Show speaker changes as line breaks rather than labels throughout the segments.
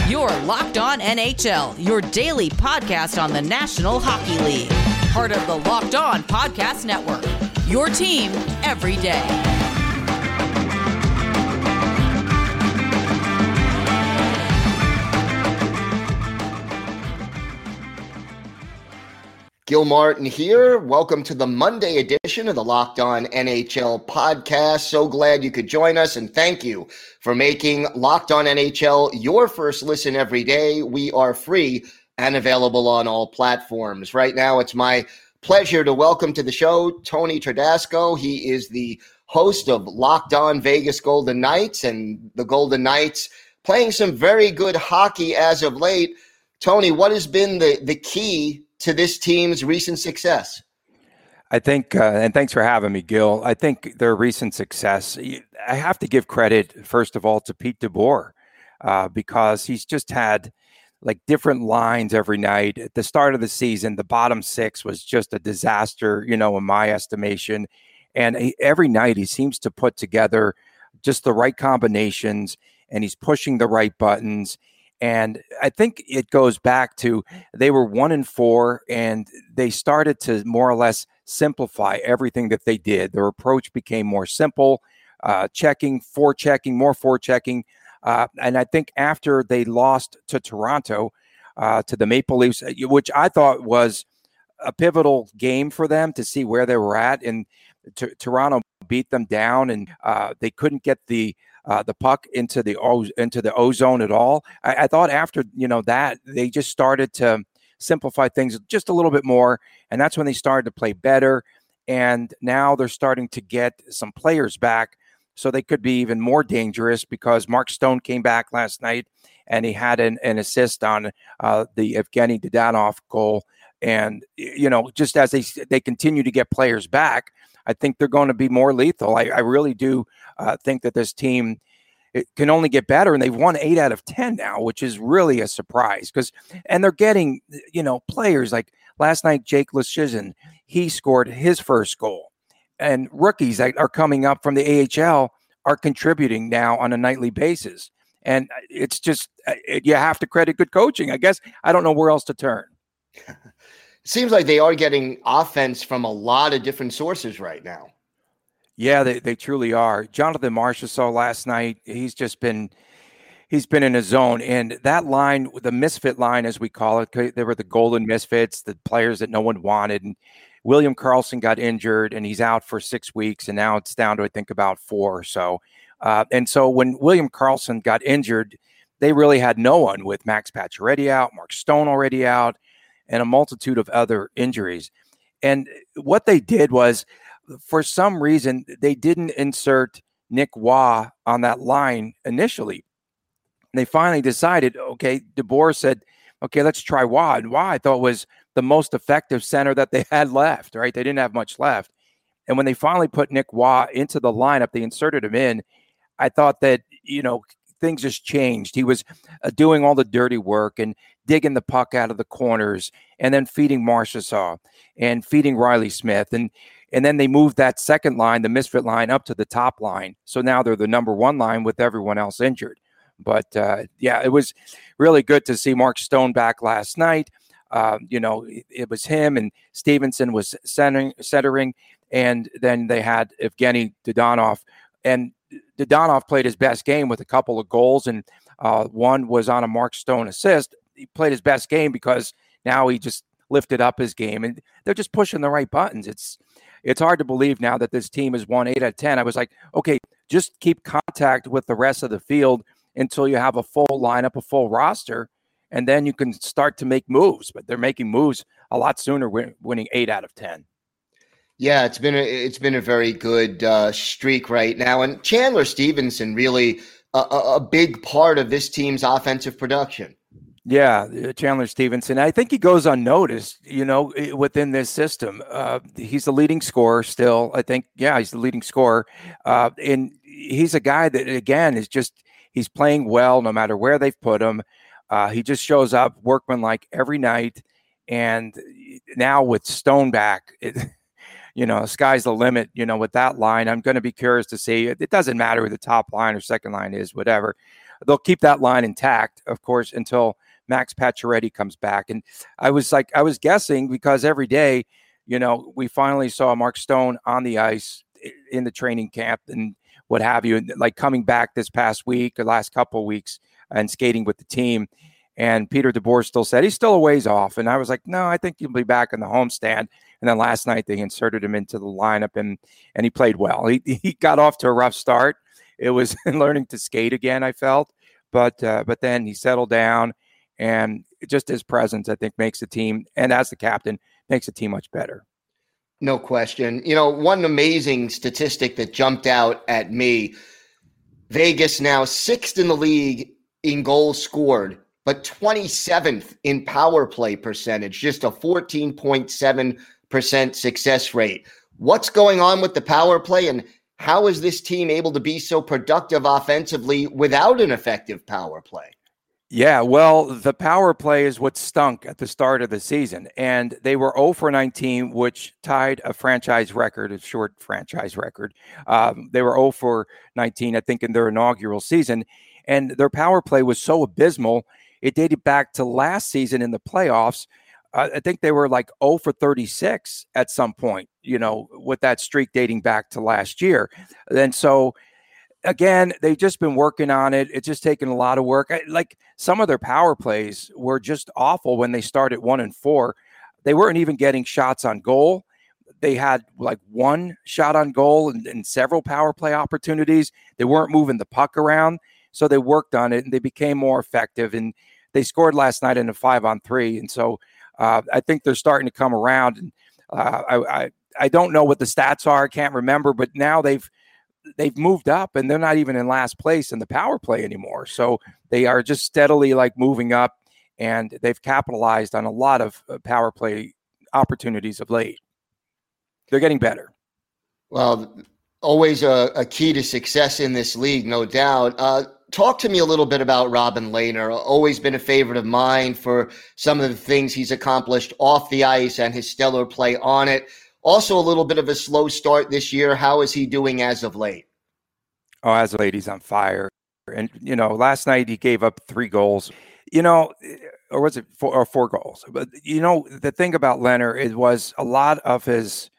You're Locked On NHL, your daily podcast on the National Hockey League. Part of the Locked On Podcast Network, your team every day.
Gil Martin here. Welcome to the Monday edition of the Locked On NHL podcast. So glad you could join us, and thank you for making Locked On NHL your first listen every day. We are free and available on all platforms. Right now, it's my pleasure to welcome to the show Tony Tardasco. He is the host of Locked On Vegas Golden Knights, and the Golden Knights playing some very good hockey as of late. Tony, what has been the key to this team's recent success?
I think, and thanks for having me, Gil. I think their recent success, I have to give credit, first of all, to Pete DeBoer, because he's just had like different lines every night. At the start of the season, the bottom six was just a disaster, in my estimation. And every night he seems to put together just the right combinations, and he's pushing the right buttons. And I think it goes back to they were 1-4, and they started to more or less simplify everything that they did. Their approach became more simple, more forechecking. And I think after they lost to Toronto, to the Maple Leafs, which I thought was a pivotal game for them to see where they were at, and Toronto beat them down, and they couldn't get the puck into the O zone at all. I thought after that they just started to simplify things just a little bit more, and that's when they started to play better. And now they're starting to get some players back, so they could be even more dangerous, because Mark Stone came back last night and he had an assist on the Evgeny Dadonov goal. And just as they continue to get players back, I think they're going to be more lethal. I really do think that this team, it can only get better, and they've won 8 out of 10 now, which is really a surprise. And they're getting players like last night, Jake Leschyshyn, he scored his first goal, and rookies that are coming up from the AHL are contributing now on a nightly basis. And it's just you have to credit good coaching, I guess. I don't know where else to turn.
Seems like they are getting offense from a lot of different sources right now.
Yeah, they truly are. Jonathan Marchessault last night, he's been in his zone. And that line, the misfit line, as we call it, they were the golden misfits, the players that no one wanted. And William Karlsson got injured, and he's out for 6 weeks. And now it's down to, I think, about 4 or so. And so when William Karlsson got injured, they really had no one, with Max Pacioretty out, Mark Stone already out, and a multitude of other injuries. And what they did was, for some reason, they didn't insert Nick Waugh on that line initially. And they finally decided, okay, DeBoer said, okay, let's try Waugh. And Waugh, I thought, was the most effective center that they had left, right? They didn't have much left. And when they finally put Nick Waugh into the lineup, they inserted him in. I thought that, things just changed. He was doing all the dirty work and digging the puck out of the corners, and then feeding Marchessault and feeding Riley Smith. And then they moved that second line, the misfit line, up to the top line. So now they're the number 1 line with everyone else injured. But it was really good to see Mark Stone back last night. It was him, and Stevenson was centering. And then they had Evgeny Dadonov, and Dadonov played his best game with a couple of goals, and one was on a Mark Stone assist. He played his best game because now he just lifted up his game, and they're just pushing the right buttons. It's hard to believe now that this team has won 8 out of 10. I was like, okay, just keep contact with the rest of the field until you have a full lineup, a full roster, and then you can start to make moves. But they're making moves a lot sooner, winning 8 out of 10.
Yeah, it's been a very good streak right now, and Chandler Stevenson really a big part of this team's offensive production.
Yeah, Chandler Stevenson. I think he goes unnoticed, within this system. He's the leading scorer still. I think, he's the leading scorer. And he's a guy that, again, he's playing well no matter where they've put him. He just shows up workmanlike every night. And now with Stone back, sky's the limit, with that line. I'm going to be curious to see. It doesn't matter who the top line or second line is, whatever. they'll keep that line intact, of course, until Max Pacioretty comes back. And I was guessing because every day, we finally saw Mark Stone on the ice in the training camp and what have you, and like coming back this past week or last couple of weeks and skating with the team. And Peter DeBoer still said he's still a ways off. And I was like, no, I think he'll be back in the homestand. And then last night they inserted him into the lineup and he played well. He got off to a rough start. It was learning to skate again, I felt. But then he settled down. And just his presence, I think, makes the team, and as the captain, makes the team much better.
No question. One amazing statistic that jumped out at me, Vegas now 6th in the league in goals scored, but 27th in power play percentage, just a 14.7% success rate. What's going on with the power play, and how is this team able to be so productive offensively without an effective power play?
Yeah, well, the power play is what stunk at the start of the season, and they were 0 for 19, which tied a franchise record, a short franchise record. They were 0 for 19, I think, in their inaugural season, and their power play was so abysmal, it dated back to last season in the playoffs. I think they were like 0 for 36 at some point, with that streak dating back to last year. And so, again, they've just been working on it. It's just taken a lot of work. Like some of their power plays were just awful when they started 1-4. They weren't even getting shots on goal. They had like one shot on goal and several power play opportunities. They weren't moving the puck around. So they worked on it and they became more effective. And they scored last night in a 5-on-3. And so I think they're starting to come around. And I don't know what the stats are. I can't remember, but now they've moved up and they're not even in last place in the power play anymore. So they are just steadily like moving up, and they've capitalized on a lot of power play opportunities of late. They're getting better.
Well, always a key to success in this league, no doubt. Talk to me a little bit about Robin Lehner. Always been a favorite of mine for some of the things he's accomplished off the ice and his stellar play on it. Also a little bit of a slow start this year. How is he doing as of late?
Oh, as of late, he's on fire. And, last night he gave up 3 goals, or was it 4 goals? But, the thing about Lehner, it was a lot of his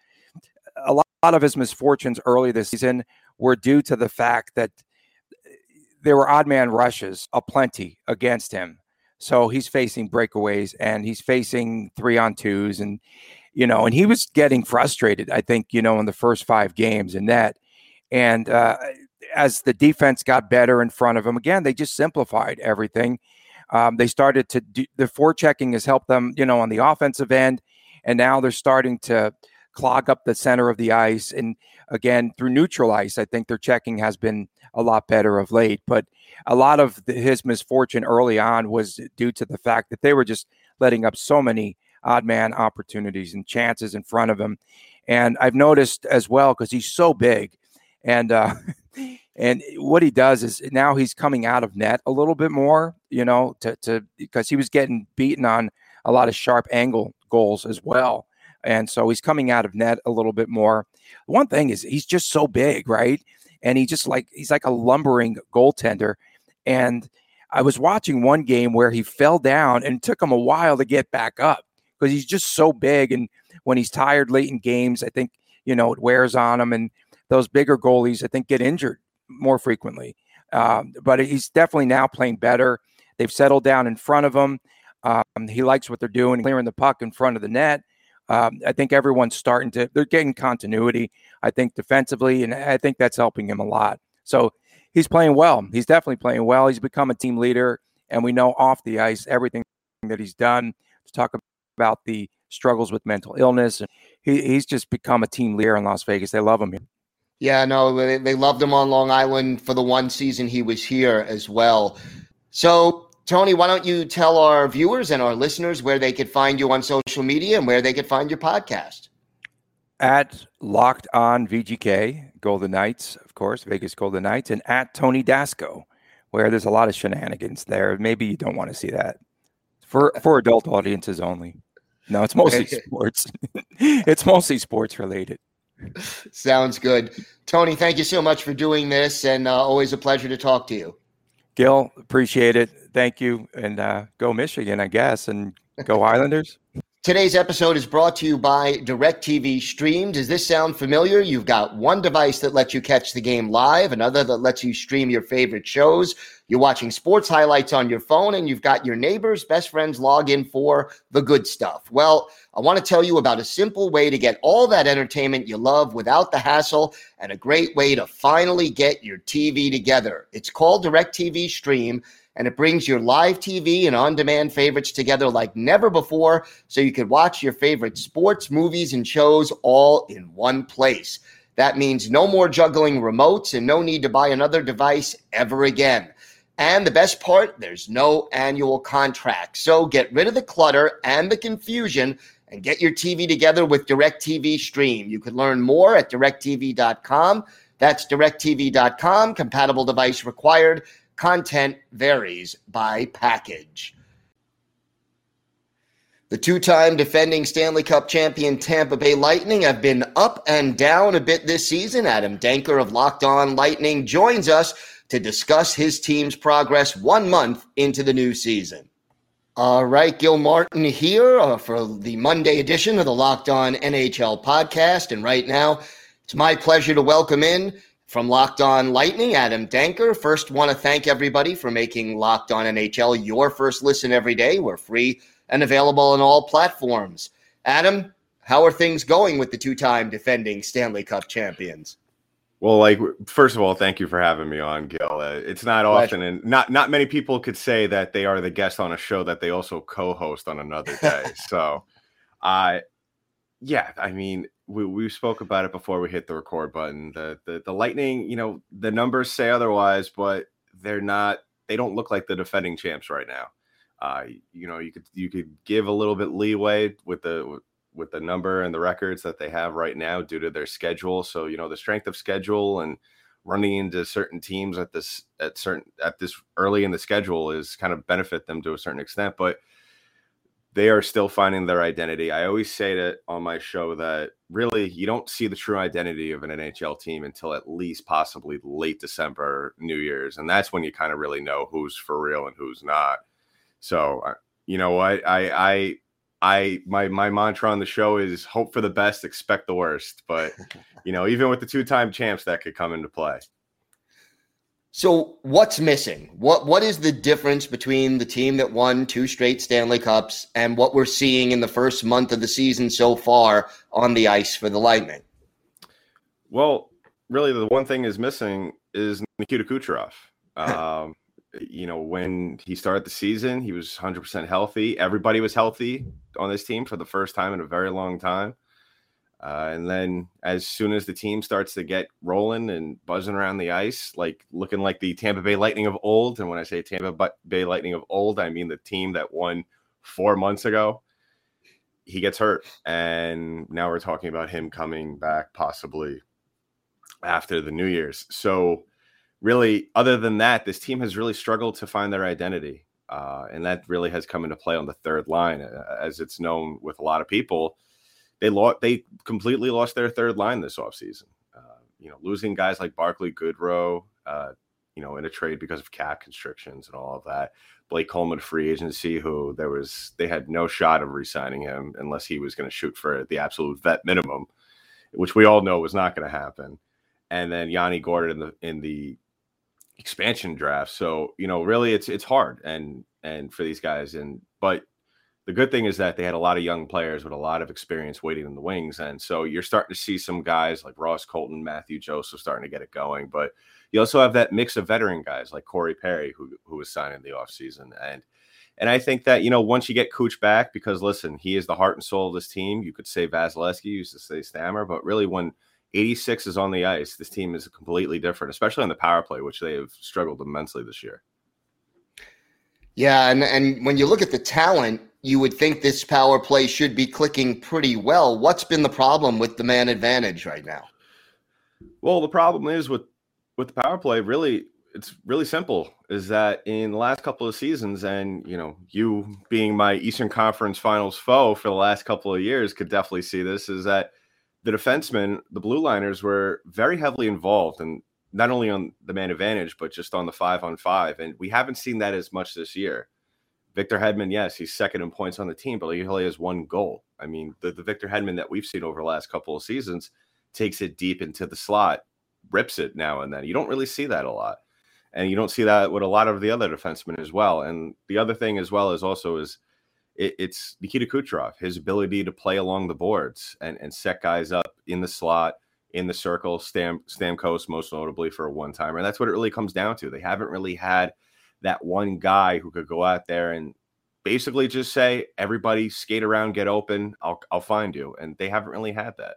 misfortunes early this season were due to the fact that there were odd man rushes aplenty against him. So he's facing breakaways and he's facing 3-on-2s and he was getting frustrated, I think, in the first 5 games in net. And as the defense got better in front of him, again, they just simplified everything. They started to do the forechecking has helped them, on the offensive end. And now they're starting to clog up the center of the ice. And again, through neutral ice, I think their checking has been a lot better of late. But a lot of his misfortune early on was due to the fact that they were just letting up so many odd man opportunities and chances in front of him. And I've noticed as well, because he's so big and what he does is now he's coming out of net a little bit more, because he was getting beaten on a lot of sharp angle goals as well. And so he's coming out of net a little bit more. One thing is he's just so big, right? And he's like a lumbering goaltender. And I was watching one game where he fell down and it took him a while to get back up, because he's just so big. And when he's tired late in games, I think, it wears on him. And those bigger goalies, I think, get injured more frequently. But he's definitely now playing better. They've settled down in front of him. He likes what they're doing, clearing the puck in front of the net. I think everyone's they're getting continuity, I think, defensively. And I think that's helping him a lot. So he's playing well. He's definitely playing well. He's become a team leader. And we know off the ice, everything that he's done to talk about the struggles with mental illness. And he's just become a team leader in Las Vegas. They love him here.
Yeah, no, they loved him on Long Island for the one season he was here as well. So, Tony, why don't you tell our viewers and our listeners where they could find you on social media and where they could find your podcast?
At Locked On VGK, Golden Knights, of course, Vegas Golden Knights, and at Tony Dasco, where there's a lot of shenanigans there. Maybe you don't want to see that. For adult audiences only. No, it's mostly sports. It's mostly sports related.
Sounds good. Tony, thank you so much for doing this, and always a pleasure to talk to you.
Gil, appreciate it. Thank you. And go Michigan, I guess, and go Islanders.
Today's episode is brought to you by DirecTV Stream. Does this sound familiar? You've got one device that lets you catch the game live, another that lets you stream your favorite shows. You're watching sports highlights on your phone, and you've got your neighbors, best friends log in for the good stuff. Well, I want to tell you about a simple way to get all that entertainment you love without the hassle, and a great way to finally get your TV together. It's called DirecTV Stream, and it brings your live TV and on-demand favorites together like never before, so you can watch your favorite sports, movies, and shows all in one place. That means no more juggling remotes and no need to buy another device ever again. And the best part, there's no annual contract. So get rid of the clutter and the confusion and get your TV together with DirecTV Stream. You can learn more at directtv.com. That's directtv.com. Compatible device required. Content varies by package. The two-time defending Stanley Cup champion Tampa Bay Lightning have been up and down a bit this season. Adam Denker of Locked On Lightning joins us to discuss his team's progress 1 month into the new season. All right, Gil Martin here for the Monday edition of the Locked On NHL podcast. And right now, it's my pleasure to welcome in from Locked On Lightning, Adam Denker. First, want to thank everybody for making Locked On NHL your first listen every day. We're free and available on all platforms. Adam, how are things going with the two-time defending Stanley Cup champions?
Well, first of all, thank you for having me on, Gil. It's not often, and not many people could say that they are the guest on a show that they also co-host on another day. So, yeah, I mean, we spoke about it before we hit the record button. The Lightning, the numbers say otherwise, but they don't look like the defending champs right now. You could give a little bit leeway with the number and the records that they have right now due to their schedule. So, the strength of schedule and running into certain teams at this early in the schedule is kind of benefit them to a certain extent, but they are still finding their identity. I always say that on my show that really you don't see the true identity of an NHL team until at least possibly late December, New Year's. And that's when you kind of really know who's for real and who's not. So, you know what? My mantra on the show is hope for the best, expect the worst. But, even with the two-time champs, that could come into play.
So what's missing? What is the difference between the team that won 2 straight Stanley Cups and what we're seeing in the first month of the season so far on the ice for the Lightning?
Well, really, the one thing is missing is Nikita Kucherov. When he started the season, he was 100% healthy. Everybody was healthy on this team for the first time in a very long time. And then as soon as the team starts to get rolling and buzzing around the ice, looking like the Tampa Bay Lightning of old. And when I say Tampa Bay Lightning of old, I mean the team that won 4 months ago. He gets hurt. And now we're talking about him coming back possibly after the New Year's. So really, other than that, this team has really struggled to find their identity. And that really has come into play on the third line, as it's known with a lot of people. They completely lost their third line this offseason. Losing guys like Barclay Goodrow, in a trade because of cap constrictions and all of that. Blake Coleman, free agency, who they had no shot of re-signing him unless he was going to shoot for the absolute vet minimum, which we all know was not going to happen. And then Yanni Gordon in the expansion draft. So, really it's hard and for these guys. But the good thing is that they had a lot of young players with a lot of experience waiting in the wings. And so you're starting to see some guys like Ross Colton, Matthew Joseph starting to get it going. But you also have that mix of veteran guys like Corey Perry, who was signed in the offseason. And I think that, once you get Cooch back, because listen, he is the heart and soul of this team. You could say Vasilevsky, you used to say Stammer, but really when 86 is on the ice, this team is completely different, especially on the power play, which they have struggled immensely this year.
Yeah, and when you look at the talent, you would think this power play should be clicking pretty well. What's been the problem with the man advantage right now?
Well, the problem is with the power play, really, it's really simple, is that in the last couple of seasons, and, you being my Eastern Conference Finals foe for the last couple of years could definitely see this, is that the defensemen, the blue liners, were very heavily involved in not only on the man advantage, but just on the 5-on-5. And we haven't seen that as much this year. Victor Hedman, yes, he's second in points on the team, but he only has one goal. I mean, the Victor Hedman that we've seen over the last couple of seasons takes it deep into the slot, rips it now and then. You don't really see that a lot. And you don't see that with a lot of the other defensemen as well. And the other thing as well is it's Nikita Kucherov, his ability to play along the boards and set guys up in the slot, in the circle, Stamkos most notably for a one-timer. And that's what it really comes down to. They haven't really had that one guy who could go out there and basically just say, everybody skate around, get open, I'll find you. And they haven't really had that.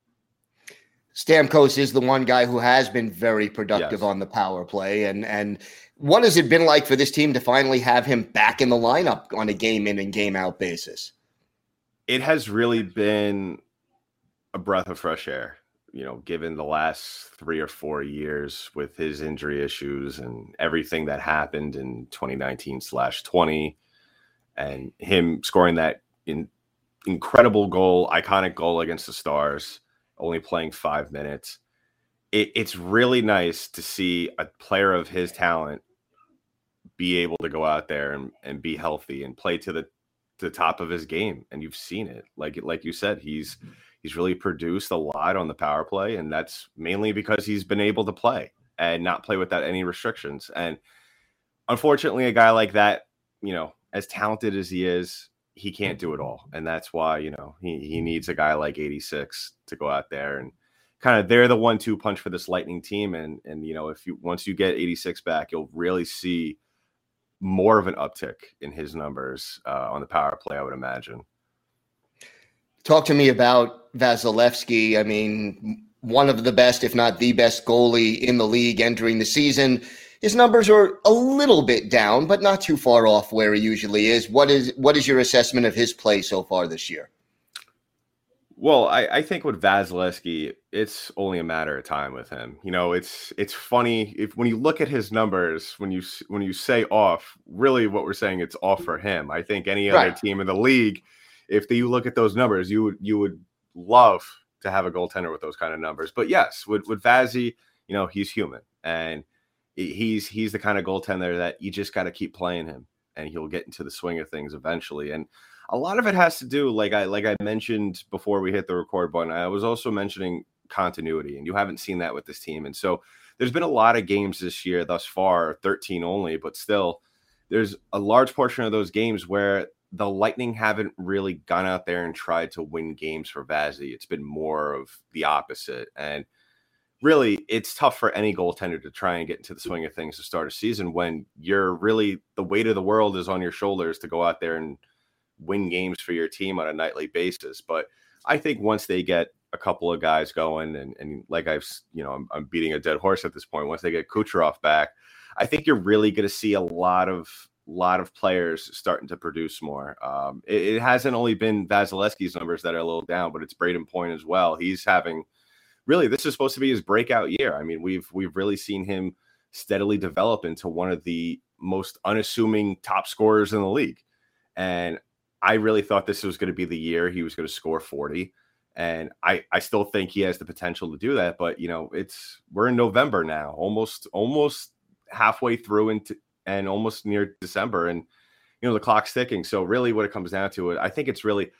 Stamkos is the one guy who has been very productive on the power play. And what has it been like for this team to finally have him back in the lineup on a game in and game out basis?
It has really been a breath of fresh air, given the last 3 or 4 years with his injury issues and everything that happened in 2019/20 and him scoring that incredible goal, iconic goal against the Stars, only playing 5 minutes. It's really nice to see a player of his talent be able to go out there and be healthy and play to the top of his game. And you've seen it. Like you said, he's really produced a lot on the power play, and that's mainly because he's been able to play and not play without any restrictions. And unfortunately, a guy like that, as talented as he is, he can't do it all. And that's why, he needs a guy like 86 to go out there and kind of, they're the 1-2 punch for this Lightning team. And once you get 86 back, you'll really see more of an uptick in his numbers on the power play, I would imagine.
Talk to me about Vasilevsky. I mean, one of the best, if not the best goalie in the league entering the season. His numbers are a little bit down, but not too far off where he usually is. What is your assessment of his play so far this year?
Well, I think with Vasilevsky, it's only a matter of time with him. It's funny when you look at his numbers, when you say off, really what we're saying, it's off for him. I think any other team in the league, if you look at those numbers, you would love to have a goaltender with those kind of numbers. But yes, with Vazzy, he's human, and he's the kind of goaltender that you just got to keep playing him, and he'll get into the swing of things eventually. And a lot of it has to do, like I mentioned before we hit the record button, I was also mentioning continuity, and you haven't seen that with this team. And so there's been a lot of games this year thus far, 13 only, but still there's a large portion of those games where the Lightning haven't really gone out there and tried to win games for Vazzy. It's been more of the opposite. And really, it's tough for any goaltender to try and get into the swing of things to start a season when you're really, the weight of the world is on your shoulders to go out there and win games for your team on a nightly basis. But I think once they get a couple of guys going, and like I'm beating a dead horse at this point, once they get Kucherov back, I think you're really going to see a lot of players starting to produce more. It hasn't only been Vasilevsky's numbers that are a little down, but it's Braden Point as well. He's having, really, this is supposed to be his breakout year. I mean, we've really seen him steadily develop into one of the most unassuming top scorers in the league. And I really thought this was going to be the year he was going to score 40. And I still think he has the potential to do that. But, we're in November now, almost halfway through and almost near December. And, the clock's ticking. So really what it comes down to, I think it's really,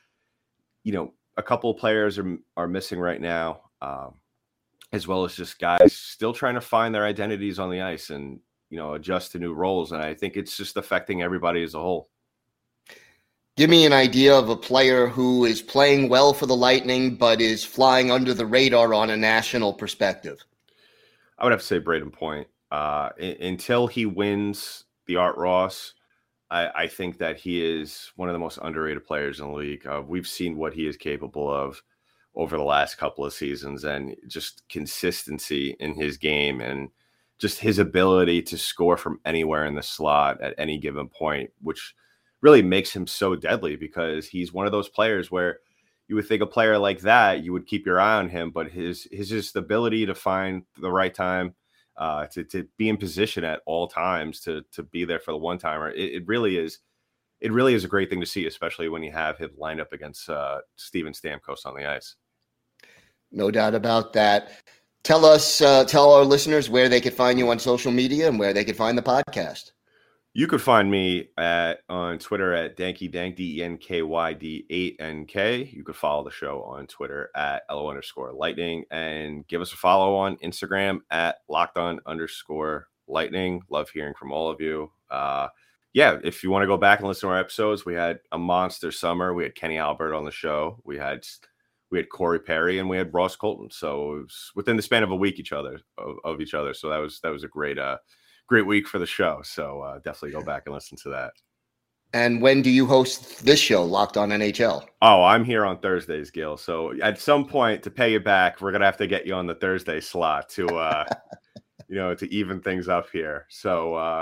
a couple of players are missing right now, as well as just guys still trying to find their identities on the ice and, adjust to new roles. And I think it's just affecting everybody as a whole.
Give me an idea of a player who is playing well for the Lightning, but is flying under the radar on a national perspective.
I would have to say Braden Point. Until he wins the Art Ross, I think that he is one of the most underrated players in the league. We've seen what he is capable of over the last couple of seasons, and just consistency in his game and just his ability to score from anywhere in the slot at any given point, which really makes him so deadly, because he's one of those players where you would think a player like that, you would keep your eye on him, but his just ability to find the right time, to be in position at all times, to be there for the one-timer, it really is a great thing to see, especially when you have him lined up against Steven Stamkos on the ice.
No doubt about that. Tell our listeners where they could find you on social media and where they could find the podcast.
You could find me on Twitter at DenkyDank, DENKYD8NK. You could follow the show on Twitter at LO_Lightning and give us a follow on Instagram at LockedOn_Lightning. Love hearing from all of you. If you want to go back and listen to our episodes, we had a monster summer. We had Kenny Albert on the show. We had Corey Perry and we had Ross Colton. So it was within the span of a week of each other. So that was a great week for the show. So definitely go back and listen to that.
And when do you host this show, Locked On NHL?
Oh, I'm here on Thursdays, Gil. So at some point, to pay you back, we're gonna have to get you on the Thursday slot to to even things up here. So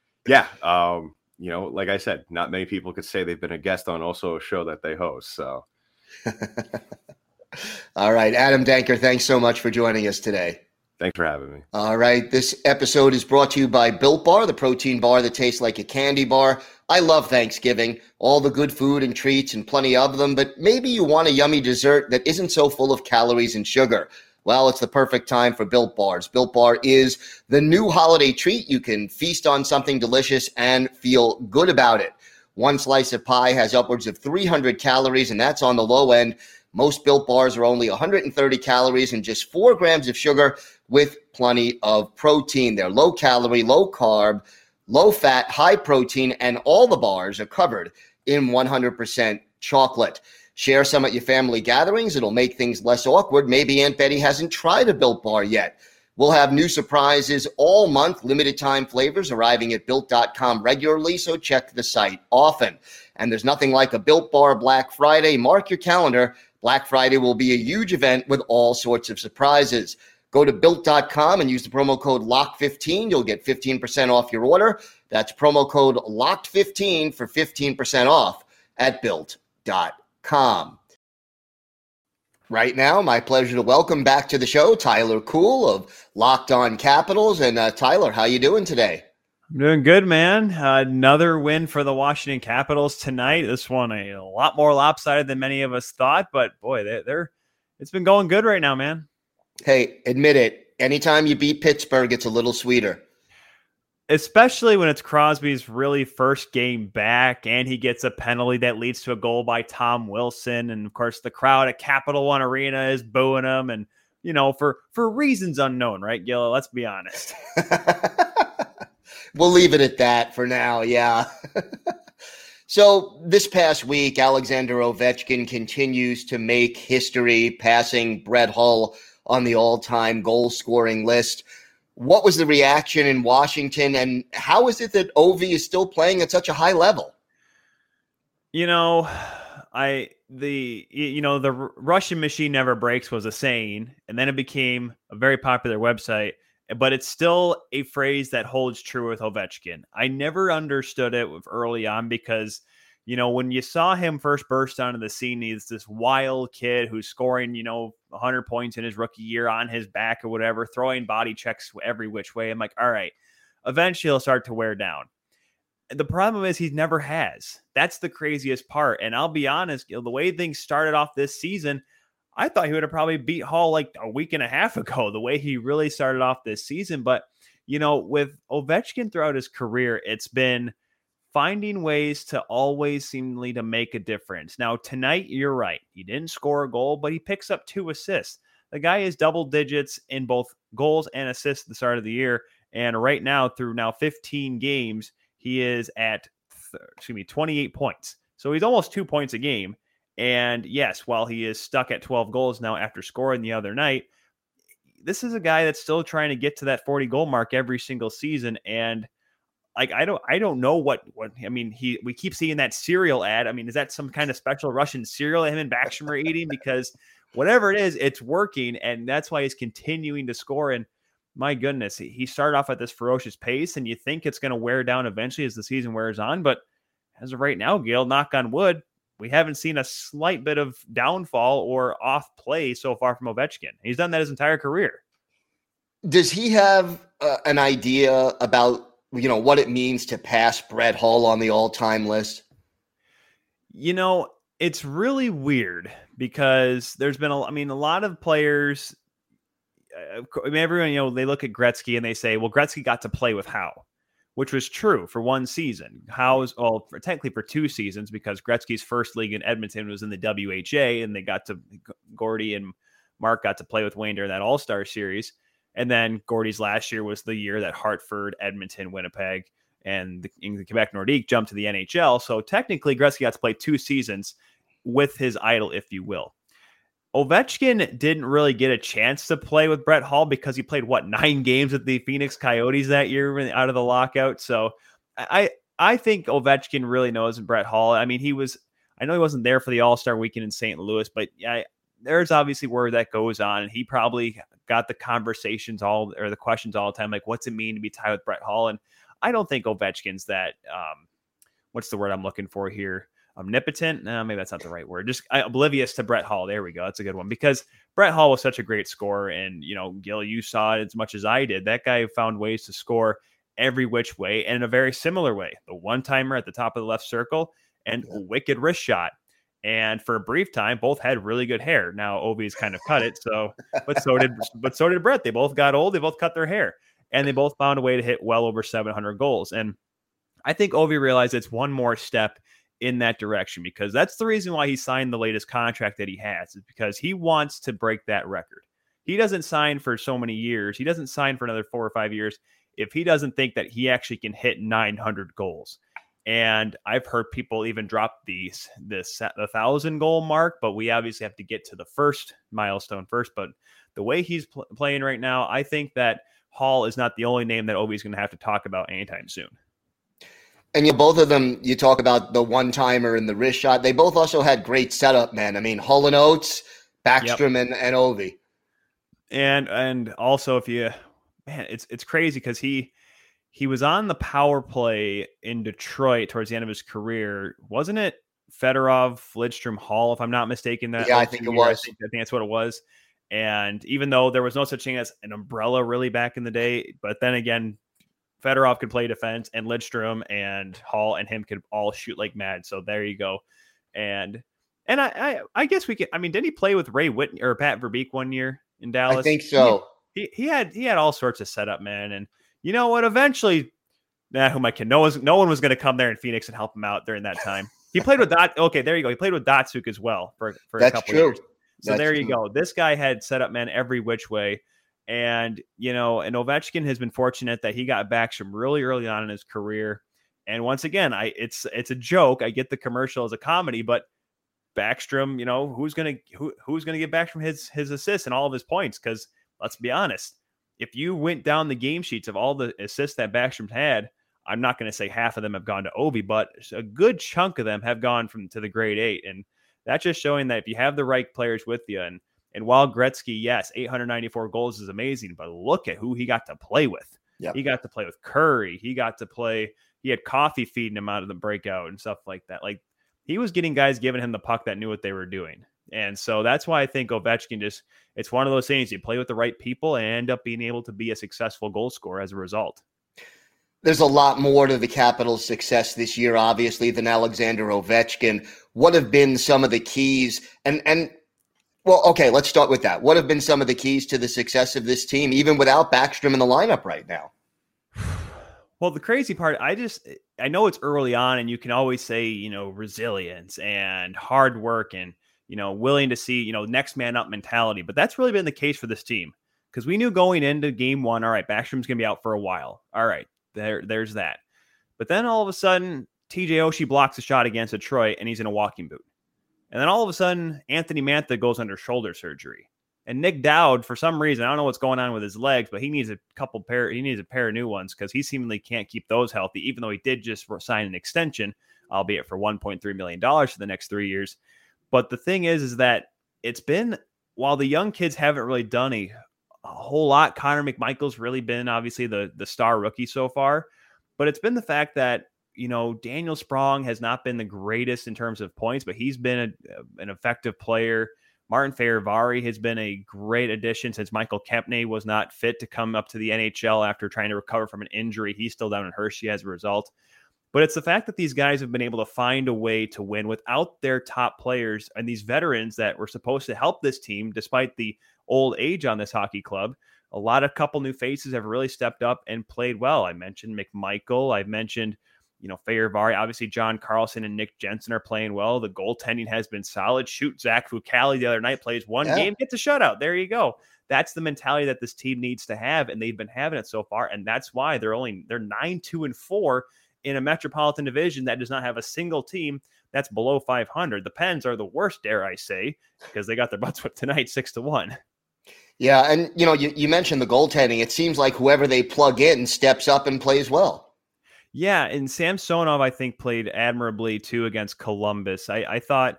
like I said, not many people could say they've been a guest on also a show that they host. So
all right, Adam Danker, thanks so much for joining us today.
Thanks for having me.
All right. This episode is brought to you by Built Bar, the protein bar that tastes like a candy bar. I love Thanksgiving, all the good food and treats and plenty of them, but maybe you want a yummy dessert that isn't so full of calories and sugar. Well, it's the perfect time for Built Bars. Built Bar is the new holiday treat. You can feast on something delicious and feel good about it. One slice of pie has upwards of 300 calories, and that's on the low end. Most Built Bars are only 130 calories and just 4 grams of sugar with plenty of protein. They're low calorie, low carb, low fat, high protein, and all the bars are covered in 100% chocolate. Share some at your family gatherings. It'll make things less awkward. Maybe Aunt Betty hasn't tried a Built Bar yet. We'll have new surprises all month, limited time flavors arriving at Built.com regularly, so check the site often. And there's nothing like a Built Bar Black Friday. Mark your calendar. Black Friday will be a huge event with all sorts of surprises. Go to Built.com and use the promo code LOCK15. You'll get 15% off your order. That's promo code LOCKed15 for 15% off at Built.com. Right now, my pleasure to welcome back to the show Tyler Kuhl of Locked On Capitals. And Tyler, how you doing today?
I'm doing good, man. Another win for the Washington Capitals tonight. This one a lot more lopsided than many of us thought, but boy, it's been going good right now, man.
Hey, admit it. Anytime you beat Pittsburgh, it's a little sweeter.
Especially when it's Crosby's really first game back and he gets a penalty that leads to a goal by Tom Wilson. And of course, the crowd at Capital One Arena is booing him. And, for reasons unknown, right, Gil? Let's be honest.
We'll leave it at that for now. Yeah. So this past week, Alexander Ovechkin continues to make history, passing Brett Hull on the all-time goal-scoring list. What was the reaction in Washington, and how is it that Ovi is still playing at such a high level?
The Russian machine never breaks was a saying, and then it became a very popular website. But it's still a phrase that holds true with Ovechkin. I never understood it early on because, when you saw him first burst onto the scene, he's this wild kid who's scoring, 100 points in his rookie year on his back or whatever, throwing body checks every which way. I'm like, all right, eventually he'll start to wear down. The problem is he never has. That's the craziest part. And I'll be honest, the way things started off this season, I thought he would have probably beat Hall like a week and a half ago, the way he really started off this season. But, with Ovechkin throughout his career, it's been finding ways to always seemingly to make a difference. Now, tonight, you're right. He didn't score a goal, but he picks up 2 assists. The guy is double digits in both goals and assists at the start of the year. And right now, through 15 games, he is at 28 points. So he's almost 2 points a game. And yes, while he is stuck at 12 goals now after scoring the other night, this is a guy that's still trying to get to that 40 goal mark every single season. And like, I don't know what we keep seeing that cereal ad. I mean, is that some kind of special Russian cereal that him and Backstrom are eating? Because whatever it is, it's working. And that's why he's continuing to score. And my goodness, he started off at this ferocious pace and you think it's going to wear down eventually as the season wears on. But as of right now, Gil, knock on wood, we haven't seen a slight bit of downfall or off play so far from Ovechkin. He's done that his entire career.
Does he have an idea about, what it means to pass Brett Hull on the all-time list?
It's really weird because there's been a lot of players everyone, they look at Gretzky and they say, well, Gretzky got to play with Howe, which was true for one season. Technically for 2 seasons, because Gretzky's first league in Edmonton was in the WHA, and Gordy and Mark got to play with Wayne during that All-Star series. And then Gordy's last year was the year that Hartford, Edmonton, Winnipeg, and the Quebec Nordique jumped to the NHL. So technically Gretzky got to play 2 seasons with his idol, if you will. Ovechkin didn't really get a chance to play with Brett Hull because he played 9 games with the Phoenix Coyotes that year out of the lockout. So I think Ovechkin really knows Brett Hull. I mean, I know he wasn't there for the All-Star weekend in St. Louis, but there's obviously word that goes on, and he probably got the questions all the time, like, what's it mean to be tied with Brett Hull? And I don't think Ovechkin's that, what's the word I'm looking for here? Omnipotent? No, maybe that's not the right word. Just oblivious to Brett Hull. There we go. That's a good one, because Brett Hull was such a great scorer. And, Gil, you saw it as much as I did. That guy found ways to score every which way, and in a very similar way. The one-timer at the top of the left circle and a wicked wrist shot. And for a brief time, both had really good hair. Now Ovi's kind of cut it. But so did Brett. They both got old. They both cut their hair, and they both found a way to hit well over 700 goals. And I think Ovi realized it's one more step in that direction, because that's the reason why he signed the latest contract that he has, is because he wants to break that record. He doesn't sign for so many years. He doesn't sign for another 4 or 5 years if he doesn't think that he actually can hit 900 goals. And I've heard people even drop the 1,000 goal mark, but we obviously have to get to the first milestone first. But the way he's playing right now, I think that Hall is not the only name that Ovi's going to have to talk about anytime soon.
And both of them, you talk about the one-timer and the wrist shot. They both also had great setup, man. I mean, Hull and Oates, Backstrom, and Ovi.
And also, it's crazy because he was on the power play in Detroit towards the end of his career. Wasn't it Fedorov, Lidstrom, Hall, if I'm not mistaken?
I think it was.
I think that's what it was. And even though there was no such thing as an umbrella really back in the day, but then again, Fedorov could play defense, and Lidstrom and Hall and him could all shoot like mad. So there you go. And I guess we could. I mean, did he play with Ray Whitney or Pat Verbeek one year in Dallas?
I think so.
He had all sorts of setup, man. And you know what? Eventually, no one was going to come there in Phoenix and help him out during that time. He played with Dot. Okay, there you go. He played with Datsuk as well for a couple of years. So there you go. This guy had setup, man, every which way. And, and Ovechkin has been fortunate that he got Backstrom really early on in his career. And once again, it's a joke. I get the commercial as a comedy, but Backstrom, who's going to get Backstrom his assists and all of his points? Because let's be honest, if you went down the game sheets of all the assists that Backstrom had, I'm not going to say half of them have gone to Ovi, but a good chunk of them have gone to the grade 8. And that's just showing that if you have the right players with you, and while Gretzky, yes, 894 goals is amazing, but look at who he got to play with. Yep. He got to play with Curry. He had Coffee feeding him out of the breakout and stuff like that. Like, he was getting guys giving him the puck that knew what they were doing. And so that's why I think Ovechkin it's one of those things. You play with the right people and end up being able to be a successful goal scorer as a result.
There's a lot more to the Capitals' success this year, obviously, than Alexander Ovechkin. What have been some of the keys? Well, okay, let's start with that. What have been some of the keys to the success of this team, even without Backstrom in the lineup right now?
Well, the crazy part, I know it's early on, and you can always say, resilience and hard work and, willing to see, next man up mentality. But that's really been the case for this team, because we knew going into game 1, all right, Backstrom's going to be out for a while. All right, there's that. But then all of a sudden, TJ Oshie blocks a shot against Detroit, and he's in a walking boot. And then all of a sudden, Anthony Mantha goes under shoulder surgery. And Nick Dowd, for some reason, I don't know what's going on with his legs, but he needs a pair of new ones, because he seemingly can't keep those healthy, even though he did just sign an extension, albeit for $1.3 million for the next 3 years. But the thing is that it's been, while the young kids haven't really done a whole lot, Connor McMichael's really been obviously the star rookie so far, but it's been the fact that, Daniel Sprong has not been the greatest in terms of points, but he's been an effective player. Martin Fehervary has been a great addition since Michael Kempney was not fit to come up to the NHL after trying to recover from an injury. He's still down in Hershey as a result. But it's the fact that these guys have been able to find a way to win without their top players and these veterans that were supposed to help this team despite the old age on this hockey club. A couple new faces have really stepped up and played well. I mentioned McMichael. I mentioned, Fehérváry. Obviously, John Carlson and Nick Jensen are playing well. The goaltending has been solid. Shoot, Zach Fucale the other night plays one game, gets a shutout. There you go. That's the mentality that this team needs to have, and they've been having it so far. And that's why they're 9-2-4 in a Metropolitan Division that does not have a single team that's below 500. The Pens are the worst, dare I say, because they got their butts whipped tonight 6-1.
Yeah, and you mentioned the goaltending. It seems like whoever they plug in steps up and plays well.
Yeah, and Samsonov, I think, played admirably too against Columbus. I thought,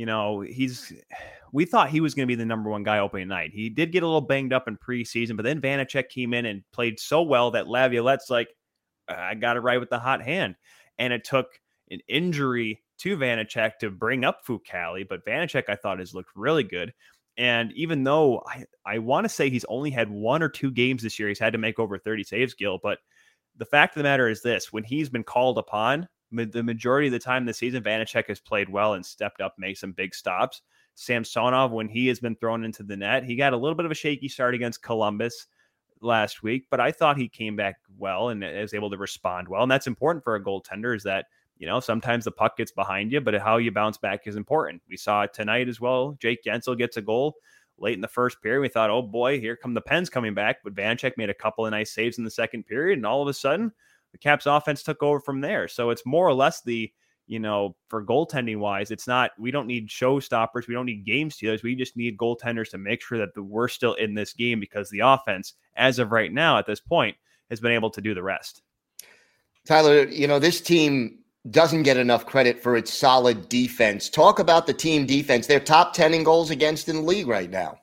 we thought he was going to be the number one guy opening night. He did get a little banged up in preseason, but then Vanacek came in and played so well that Laviolette's like, I got it right with the hot hand. And it took an injury to Vanacek to bring up Fucale, but Vanacek, I thought, has looked really good. And even though I want to say he's only had 1 or 2 games this year, he's had to make over 30 saves, Gil, but the fact of the matter is this: when he's been called upon, the majority of the time this season, Vanacek has played well and stepped up, made some big stops. Samsonov, when he has been thrown into the net, he got a little bit of a shaky start against Columbus last week, but I thought he came back well and was able to respond well. And that's important for a goaltender, is that, sometimes the puck gets behind you, but how you bounce back is important. We saw it tonight as well. Jake Gensel gets a goal late in the first period. We thought, oh boy, here come the Pens coming back. But Vanacek made a couple of nice saves in the second period. And all of a sudden, the Caps offense took over from there. So it's more or less for goaltending wise, it's not, we don't need showstoppers. We don't need game stealers. We just need goaltenders to make sure that we're still in this game, because the offense, as of right now, at this point, has been able to do the rest.
Tyler, this team doesn't get enough credit for its solid defense. Talk about the team defense. They're top 10 in goals against in the league right now.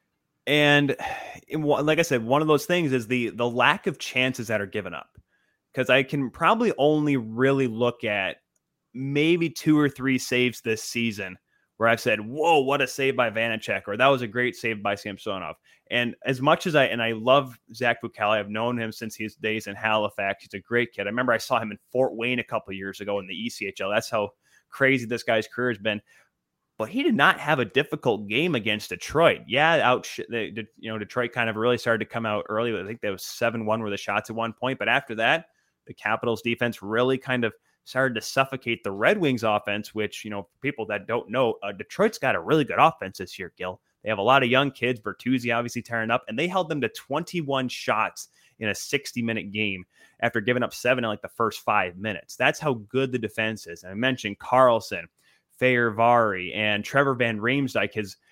And like I said, one of those things is the lack of chances that are given up. Because I can probably only really look at maybe 2 or 3 saves this season where I've said, whoa, what a save by Vanacek, or that was a great save by Samsonov. And as much as I love Zach Fucale, I've known him since his days in Halifax. He's a great kid. I remember I saw him in Fort Wayne a couple of years ago in the ECHL. That's how crazy this guy's career has been. But he did not have a difficult game against Detroit. Yeah, Detroit kind of really started to come out early. I think that was 7-1 were the shots at one point. But after that, the Capitals defense really kind of started to suffocate the Red Wings offense, which, for people that don't know, Detroit's got a really good offense this year, Gil. They have a lot of young kids, Bertuzzi obviously tearing up, and they held them to 21 shots in a 60-minute game after giving up 7 in like the first 5 minutes. That's how good the defense is. And I mentioned Carlson, Fehérváry, and Trevor Van Riemsdyk.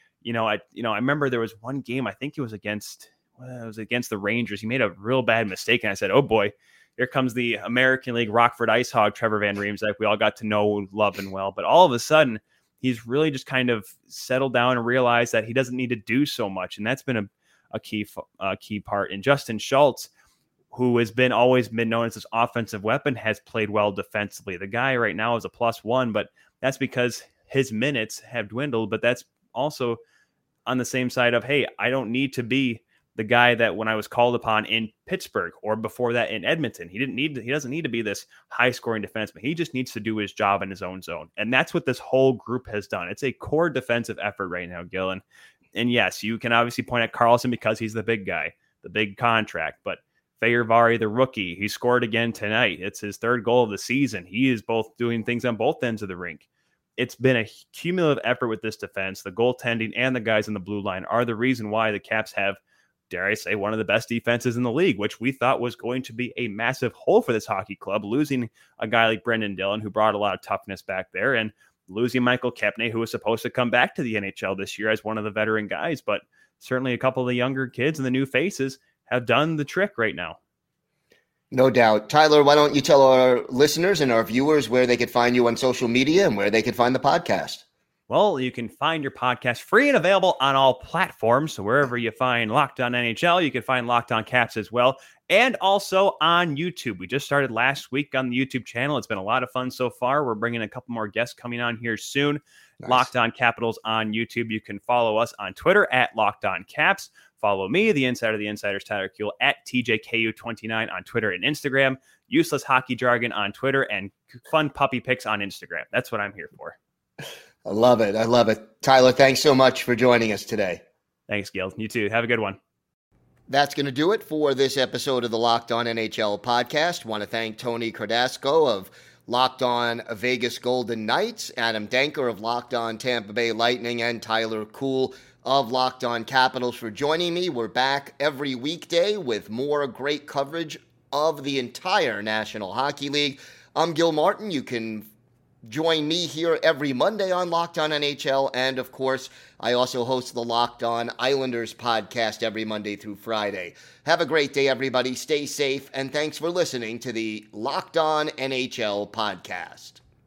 I remember there was one game, I think it was against the Rangers. He made a real bad mistake, and I said, oh boy, here comes the American League Rockford Ice Hog, Trevor Van Riemsdyk. We all got to know, love, and well. But all of a sudden, he's really just kind of settled down and realized that he doesn't need to do so much. And that's been a key part. And Justin Schultz, who has always been known as this offensive weapon, has played well defensively. The guy right now is a +1, but that's because his minutes have dwindled. But that's also on the same side of, hey, I don't need to be the guy that when I was called upon in Pittsburgh or before that in Edmonton, he doesn't need to be this high scoring defenseman. He just needs to do his job in his own zone. And that's what this whole group has done. It's a core defensive effort right now, Gillen. And yes, you can obviously point at Carlson because he's the big guy, the big contract, but Fehérváry, the rookie, he scored again tonight. It's his 3rd goal of the season. He is both doing things on both ends of the rink. It's been a cumulative effort with this defense. The goaltending and the guys in the blue line are the reason why the Caps have, dare I say, one of the best defenses in the league, which we thought was going to be a massive hole for this hockey club, losing a guy like Brendan Dillon, who brought a lot of toughness back there, and losing Michael Kepney, who was supposed to come back to the NHL this year as one of the veteran guys. But certainly a couple of the younger kids and the new faces have done the trick right now.
No doubt. Tyler, why don't you tell our listeners and our viewers where they could find you on social media and where they could find the podcast?
Well, you can find your podcast free and available on all platforms. So wherever you find Locked On NHL, you can find Locked On Caps as well. And also on YouTube. We just started last week on the YouTube channel. It's been a lot of fun so far. We're bringing a couple more guests coming on here soon. Nice. Locked On Capitals on YouTube. You can follow us on Twitter at Locked On Caps. Follow me, the Insider of the Insiders, Tyler Kuehl, at TJKU29 on Twitter and Instagram. useless hockey jargon on Twitter and fun puppy pics on Instagram. That's what I'm here for.
I love it. I love it. Tyler, thanks so much for joining us today.
Thanks, Gil. You too. Have a good one.
That's going to do it for this episode of the Locked On NHL podcast. Want to thank Tony Cardasco of Locked On Vegas Golden Knights, Adam Denker of Locked On Tampa Bay Lightning, and Tyler Kuhl of Locked On Capitals for joining me. We're back every weekday with more great coverage of the entire National Hockey League. I'm Gil Martin. You can join me here every Monday on Locked On NHL, and of course, I also host the Locked On Islanders podcast every Monday through Friday. Have a great day, everybody. Stay safe, and thanks for listening to the Locked On NHL podcast.